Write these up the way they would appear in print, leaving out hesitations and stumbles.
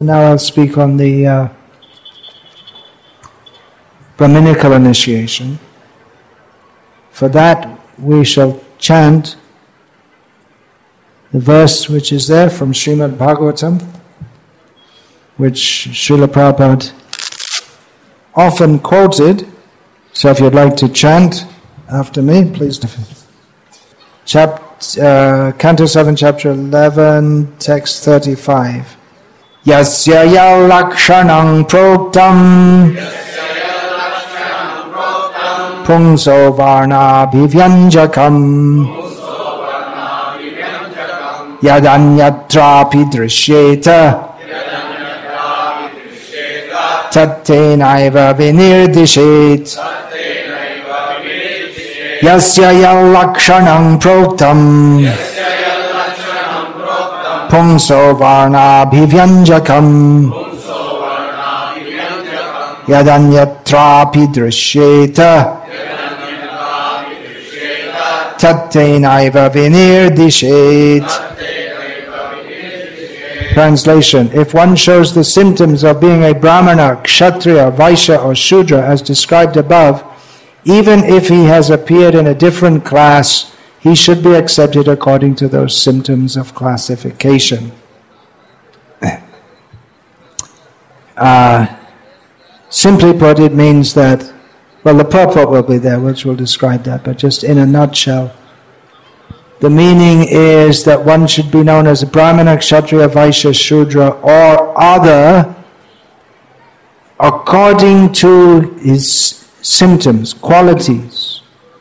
Now I'll speak on the Brahminical initiation. For that we shall chant the verse which is there from Srimad Bhagavatam, which Srila Prabhupada often quoted. So if you'd like to chant after me, please do. Canto 7, Chapter 11, Text 35. Yasya ya lakshanam proktam pungso varna bhivyanjakam yadanyatrapi drishyeta tattenaiva vinirdishet. Yasya ya lakshanam proktam pungso varna bhivyanjakam yadanyatrapi drishyeta tattenaiva vinirdishet. Translation: if one shows the symptoms of being a Brahmana, Kshatriya, Vaishya or Shudra as described above, even if he has appeared in a different class, he should be accepted according to those symptoms of classification. Simply put, it means that, well, the purport will be there, which will describe that, but just in a nutshell, the meaning is that one should be known as a Brahmana, Kshatriya, Vaishya, Shudra, or other according to his symptoms, qualities.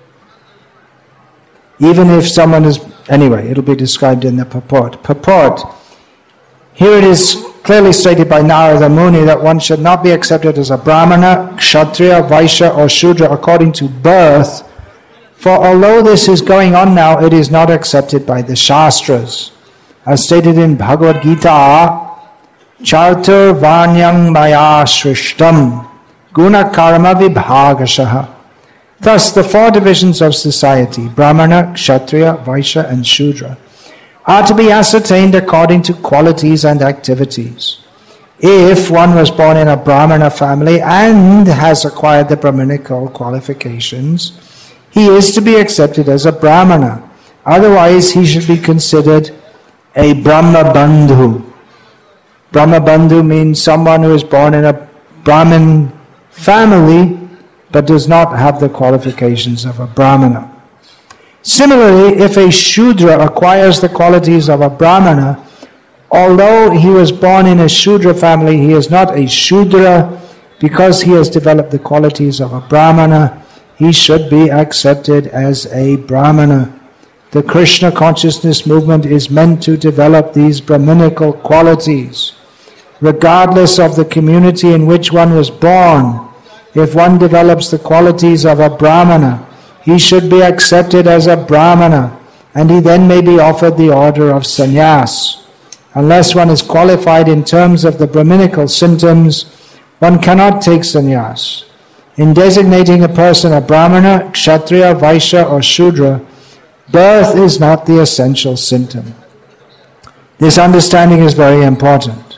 Even if someone is... Anyway, it'll be described in the purport. Purport. Here it is clearly stated by Narada Muni that one should not be accepted as a Brahmana, Kshatriya, Vaishya or Shudra according to birth. For although this is going on now, it is not accepted by the Shastras. As stated in Bhagavad Gita, Chartur Vanyang Maya Shrishtam Guna Karma Vibhagashaha. Thus, the four divisions of society, Brahmana, Kshatriya, Vaishya and Shudra, are to be ascertained according to qualities and activities. If one was born in a Brahmana family and has acquired the Brahminical qualifications, he is to be accepted as a Brahmana. Otherwise, he should be considered a Brahma Bandhu. Brahma Bandhu means someone who is born in a Brahmin family but does not have the qualifications of a Brahmana. Similarly, if a Shudra acquires the qualities of a Brahmana, although he was born in a Shudra family, he is not a Shudra because he has developed the qualities of a Brahmana. He should be accepted as a Brahmana. The Krishna consciousness movement is meant to develop these Brahminical qualities. Regardless of the community in which one was born, if one develops the qualities of a Brahmana, he should be accepted as a Brahmana, and he then may be offered the order of sannyas. Unless one is qualified in terms of the Brahminical symptoms, one cannot take sannyas. In designating a person a Brahmana, Kshatriya, Vaishya or Shudra, birth is not the essential symptom. This understanding is very important.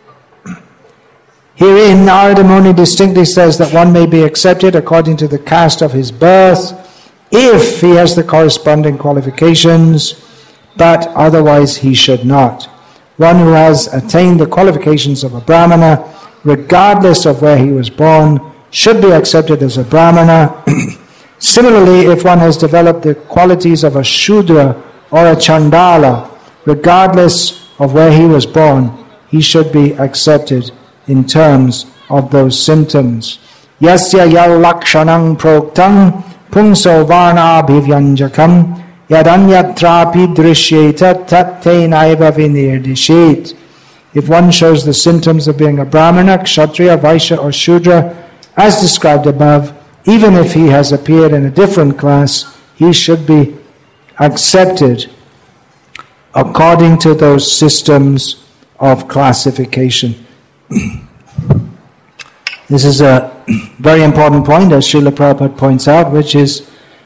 Herein, Narada Muni distinctly says that one may be accepted according to the caste of his birth, if he has the corresponding qualifications, but otherwise he should not. One who has attained the qualifications of a Brahmana, regardless of where he was born, should be accepted as a Brahmana. Similarly, if one has developed the qualities of a Shudra or a Chandala, regardless of where he was born, he should be accepted in terms of those symptoms. Yasya yal lakshanam proktam pungso varna bhivyanjakam yadanyatrapi drishyeta tattenaiva vinirdishet. If one shows the symptoms of being a Brahmana, Kshatriya, Vaishya or Shudra, as described above, even if he has appeared in a different class, he should be accepted according to those systems of classification. This is a very important point, as Srila Prabhupada points out, which is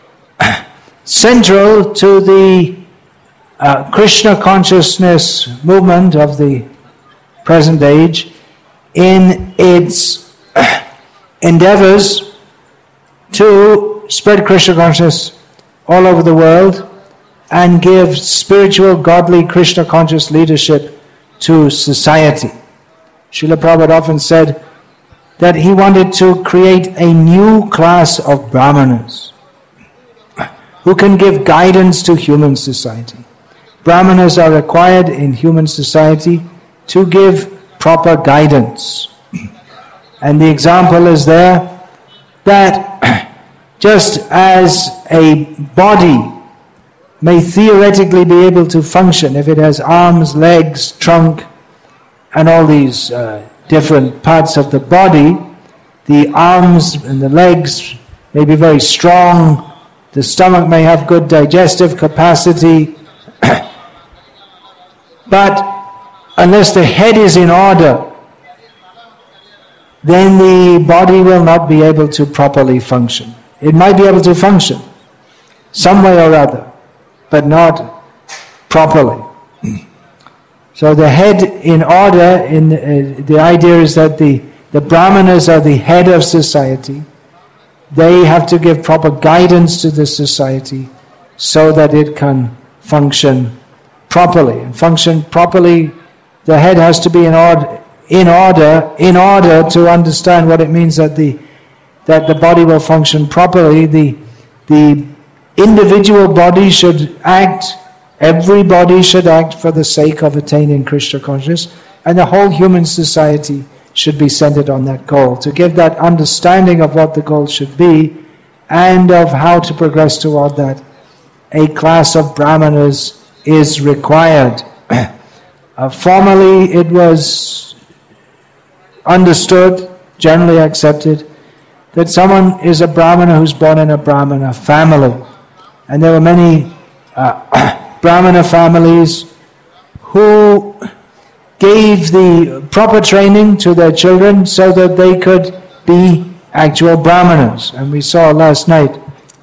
central to the Krishna consciousness movement of the present age in its endeavors to spread Krishna consciousness all over the world and give spiritual, godly, Krishna conscious leadership to society. Srila Prabhupada often said that he wanted to create a new class of Brahmanas who can give guidance to human society. Brahmanas are required in human society to give proper guidance. And the example is there that just as a body may theoretically be able to function if it has arms, legs, trunk, and all these different parts of the body, the arms and the legs may be very strong, the stomach may have good digestive capacity, but unless the head is in order, then the body will not be able to properly function. It might be able to function some way or other, but not properly. So the head in order, the idea is that the Brahmanas are the head of society. They have to give proper guidance to the society so that it can function properly. And function properly, the head has to be in order to understand what it means that the body will function properly. The individual body should act, everybody should act for the sake of attaining Krishna consciousness, and the whole human society should be centered on that goal, to give that understanding of what the goal should be and of how to progress toward that. A class of Brahmanas is required. Formerly it was understood, generally accepted, that someone is a Brahmana who's born in a Brahmana family. And there were many Brahmana families who gave the proper training to their children so that they could be actual Brahmanas. And we saw last night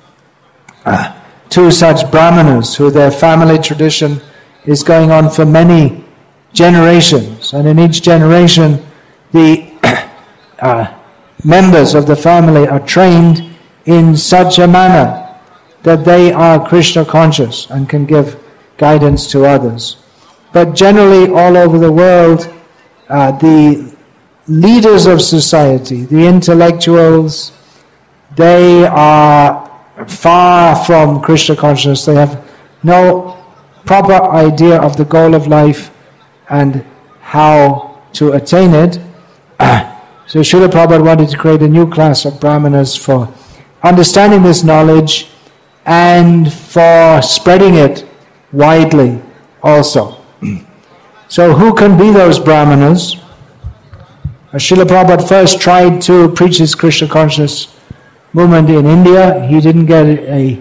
two such Brahmanas who their family tradition is going on for many generations. And in each generation, the members of the family are trained in such a manner that they are Krishna conscious and can give guidance to others. But generally all over the world, the leaders of society, the intellectuals, they are far from Krishna consciousness. They have no proper idea of the goal of life and how to attain it. So Srila Prabhupada wanted to create a new class of Brahmanas for understanding this knowledge and for spreading it widely also. So who can be those Brahmanas? Srila Prabhupada first tried to preach his Krishna consciousness movement in India. He didn't get a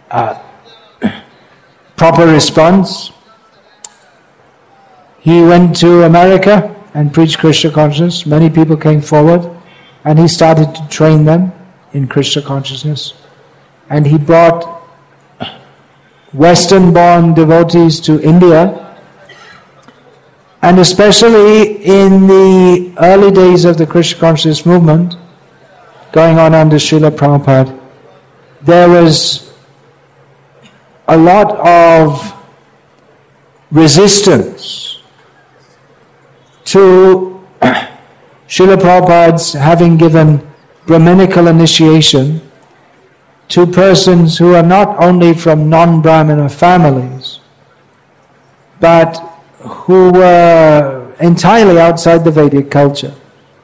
proper response. He went to America and preached Krishna consciousness. Many people came forward and he started to train them in Krishna consciousness. And he brought Western-born devotees to India. And especially in the early days of the Krishna consciousness movement, going on under Srila Prabhupada, there was a lot of resistance to Srila Prabhupada's having given Brahminical initiation to persons who are not only from non-Brahmana families, but who were entirely outside the Vedic culture.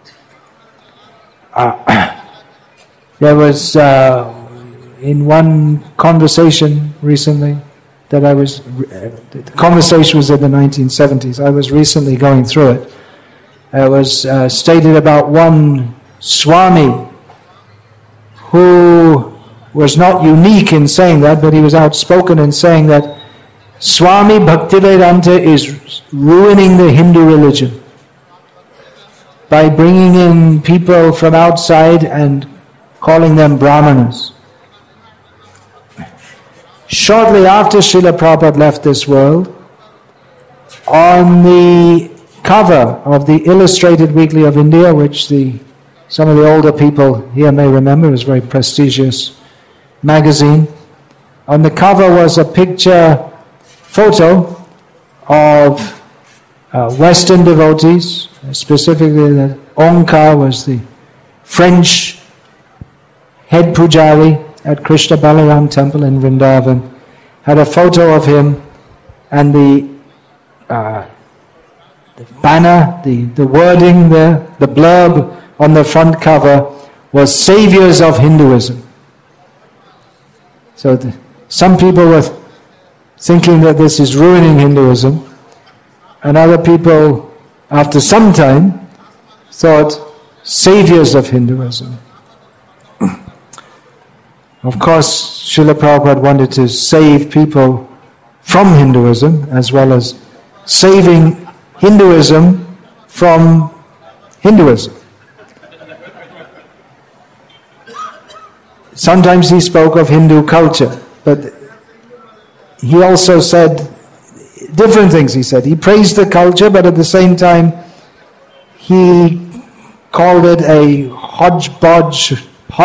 There was, in one conversation recently, that the conversation was in the 1970s, I was recently going through it. It was stated about one Swami who was not unique in saying that, but he was outspoken in saying that Swami Bhaktivedanta is ruining the Hindu religion by bringing in people from outside and calling them Brahmanas. Shortly after Srila Prabhupada left this world, on the cover of the Illustrated Weekly of India, which some of the older people here may remember, it was a very prestigious magazine. On the cover was a photo of Western devotees, specifically the Onkar was the French head pujari at Krishna Balaram temple in Vrindavan, had a photo of him, and the banner, the wording there, the blurb on the front cover was "Saviors of Hinduism." So some people were thinking that this is ruining Hinduism, and other people, after some time, thought saviors of Hinduism. Of course, Srila Prabhupada wanted to save people from Hinduism, as well as saving Hinduism from Hinduism. Sometimes he spoke of Hindu culture, but he also said different things. He said he praised the culture, but at the same time he called it a hodgepodge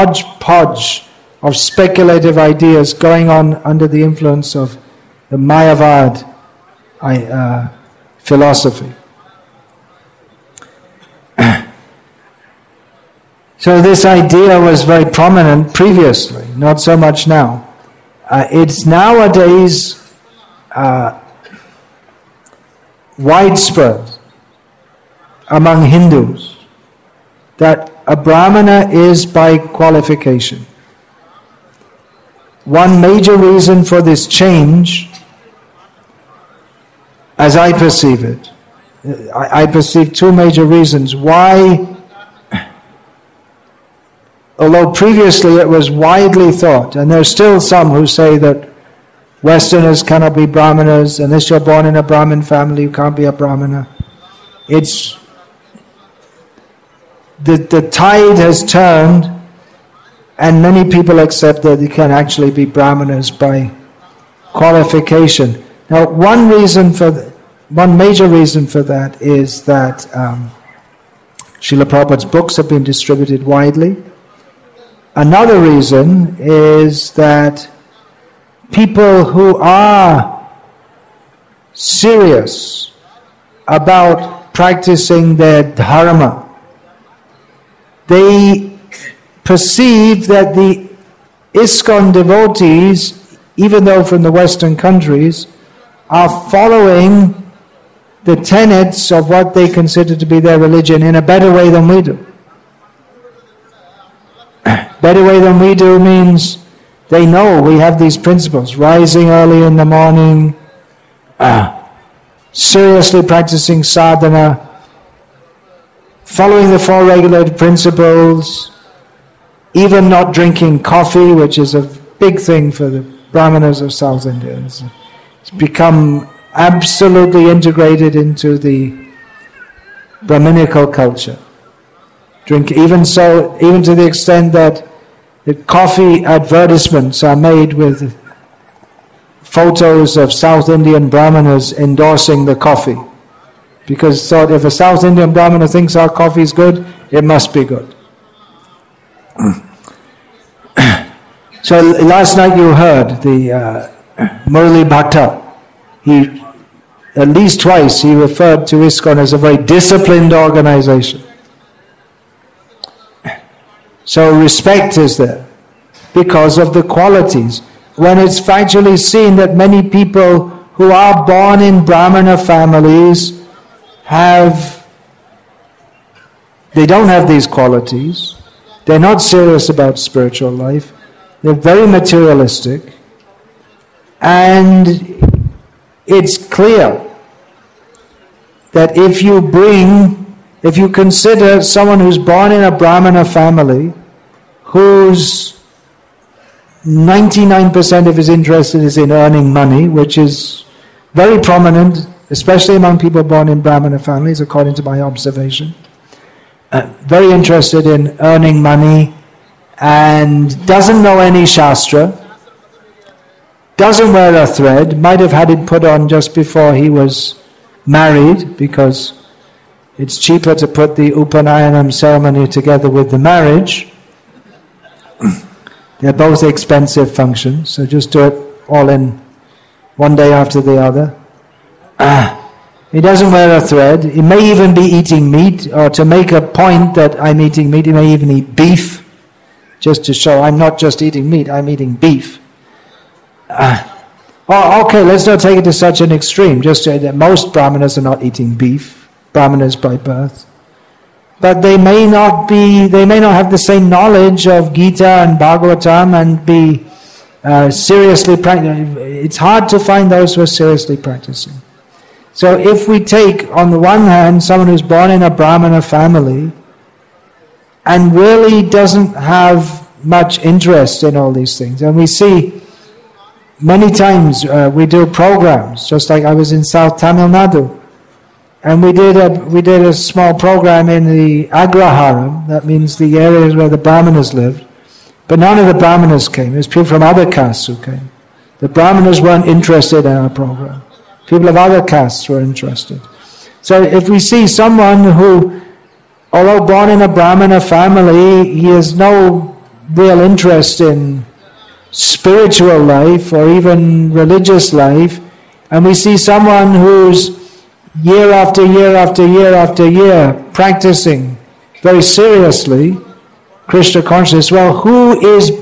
of speculative ideas going on under the influence of the Mayavad philosophy. So this idea was very prominent previously, not so much now. It's nowadays widespread among Hindus that a Brahmana is by qualification. One major reason for this change, as I perceive it, I perceive two major reasons why, although previously it was widely thought, and there's still some who say that Westerners cannot be Brahmanas, unless you're born in a Brahmin family, you can't be a Brahmana. It's the tide has turned, and many people accept that you can actually be Brahmanas by qualification. Now, one major reason for that is that Srila Prabhupada's books have been distributed widely. Another reason is that people who are serious about practicing their dharma, they perceive that the ISKCON devotees, even though from the Western countries, are following the tenets of what they consider to be their religion in a better way than we do. Better way than we do means they know we have these principles. Rising early in the morning, seriously practicing sadhana, following the four regulated principles, even not drinking coffee, which is a big thing for the Brahmanas of South India. It's become absolutely integrated into the Brahminical culture. Even to the extent that the coffee advertisements are made with photos of South Indian Brahmanas endorsing the coffee. Because thought if a South Indian Brahmana thinks our coffee is good, it must be good. So last night you heard the Murli Bhatta. He, at least twice, he referred to ISKCON as a very disciplined organization. So respect is there because of the qualities. When it's factually seen that many people who are born in Brahmana families they don't have these qualities, they're not serious about spiritual life, they're very materialistic, and it's clear that if you consider someone who's born in a Brahmana family, whose 99% of his interest is in earning money, which is very prominent, especially among people born in Brahmana families, according to my observation, very interested in earning money, and doesn't know any Shastra, doesn't wear a thread, might have had it put on just before he was married, because it's cheaper to put the Upanayanam ceremony together with the marriage. They're both expensive functions, so just do it all in one day after the other. He doesn't wear a thread. He may even be eating meat, or to make a point that I'm eating meat, he may even eat beef, just to show I'm not just eating meat, I'm eating beef. Okay, let's not take it to such an extreme. Just that most brahmanas are not eating beef, brahmanas by birth. But they may not have the same knowledge of Gita and Bhagavatam and be seriously practicing. It's hard to find those who are seriously practicing. So if we take, on the one hand, someone who's born in a Brahmana family and really doesn't have much interest in all these things, and we see many times we do programs, just like I was in South Tamil Nadu, and we did a small program in the Agraharam, that means the areas where the Brahmanas lived, but none of the Brahmanas came. It was people from other castes who came. The Brahmanas weren't interested in our program. People of other castes were interested. So if we see someone who, although born in a Brahmana family, he has no real interest in spiritual life or even religious life, and we see someone who's year after year after year after year practicing very seriously Krishna consciousness, well, who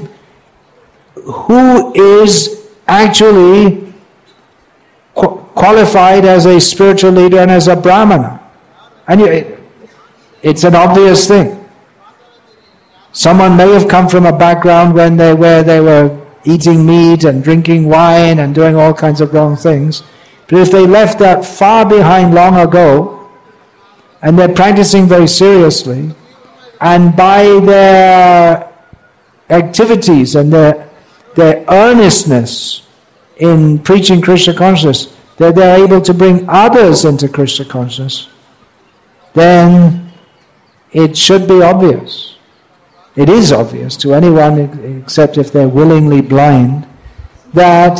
is actually qualified as a spiritual leader and as a Brahmana? And it's an obvious thing. Someone may have come from a background where they were eating meat and drinking wine and doing all kinds of wrong things. But if they left that far behind long ago, and they're practicing very seriously, and by their activities and their earnestness in preaching Krishna consciousness, that they're able to bring others into Krishna consciousness, then it should be obvious. It is obvious to anyone except if they're willingly blind that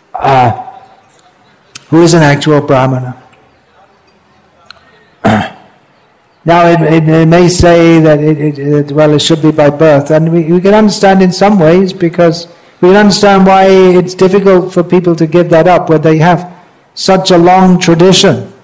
who is an actual Brahmana. Now it may say that it should be by birth, and we can understand in some ways, because we can understand why it's difficult for people to give that up when they have such a long tradition.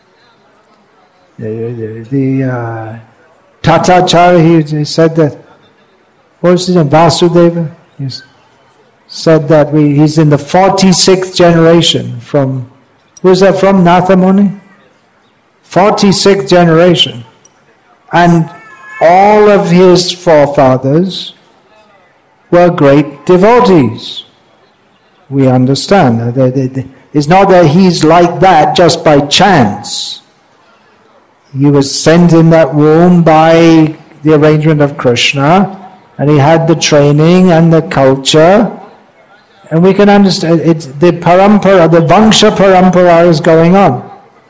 The Tatacharya, he said that, what was his name, Vasudeva? He said that he's in the 46th generation from, who's that from, Nathamuni? 46th generation. And all of his forefathers were great devotees. We understand. It's not that he's like that just by chance. He was sent in that womb by the arrangement of Krishna, and he had the training and the culture, and we can understand it's the parampara, the Vangsha parampara is going on.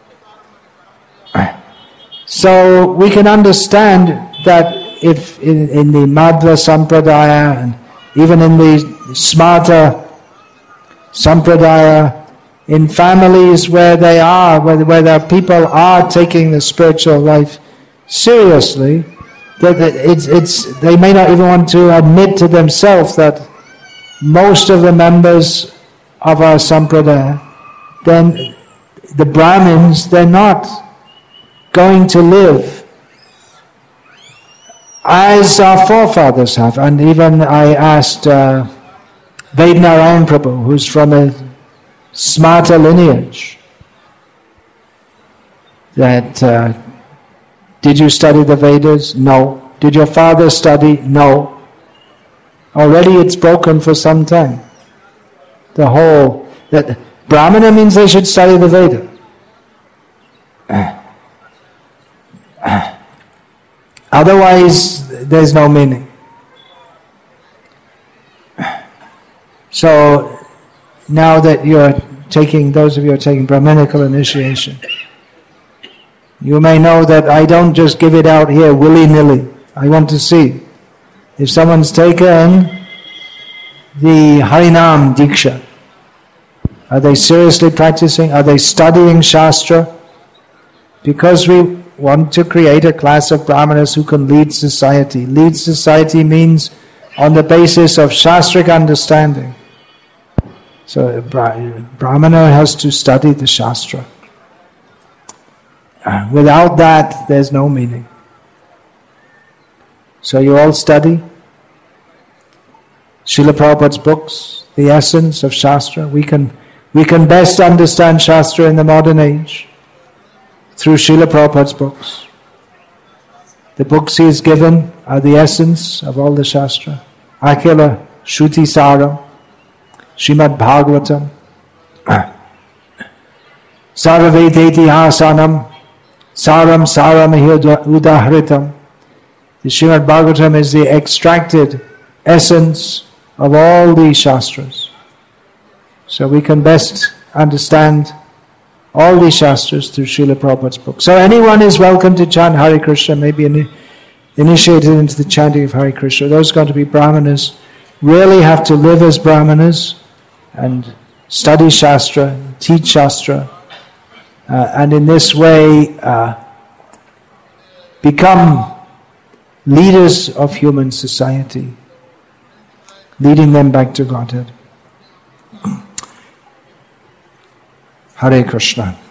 So we can understand that if in the Madhva Sampradaya and even in the Smarta Sampradaya, in families where where people are taking the spiritual life seriously, that they may not even want to admit to themselves that most of the members of our Sampradaya, then the Brahmins, they're not going to live as our forefathers have. And even I asked Vednarayan Prabhu, who's from a Smarta lineage, that did you study the Vedas? No. Did your father study? No. Already it's broken for some time. That Brahmana means they should study the Veda. Otherwise, there's no meaning. So, now that those of you are taking Brahminical initiation, you may know that I don't just give it out here willy-nilly. I want to see if someone's taken the Harinam Diksha. Are they seriously practicing? Are they studying Shastra? Because want to create a class of Brahmanas who can lead society. Lead society means on the basis of Shastric understanding. So Brahmana has to study the Shastra. Without that, there's no meaning. So you all study Srila Prabhupada's books, the essence of Shastra. We can best understand Shastra in the modern age through Srila Prabhupada's books. The books he has given are the essence of all the Shastra. Akhila Shruti Saram, Srimad Bhagavatam, Saraveti Hasanam, Saram Udahritam. The Srimad Bhagavatam is the extracted essence of all these Shastras. So we can best understand all these Shastras through Srila Prabhupada's book. So anyone is welcome to chant Hare Krishna, may be initiated into the chanting of Hare Krishna. Those going to be Brahmanas really have to live as Brahmanas and study Shastra, teach Shastra, and in this way become leaders of human society, leading them back to Godhead. Hare Krishna.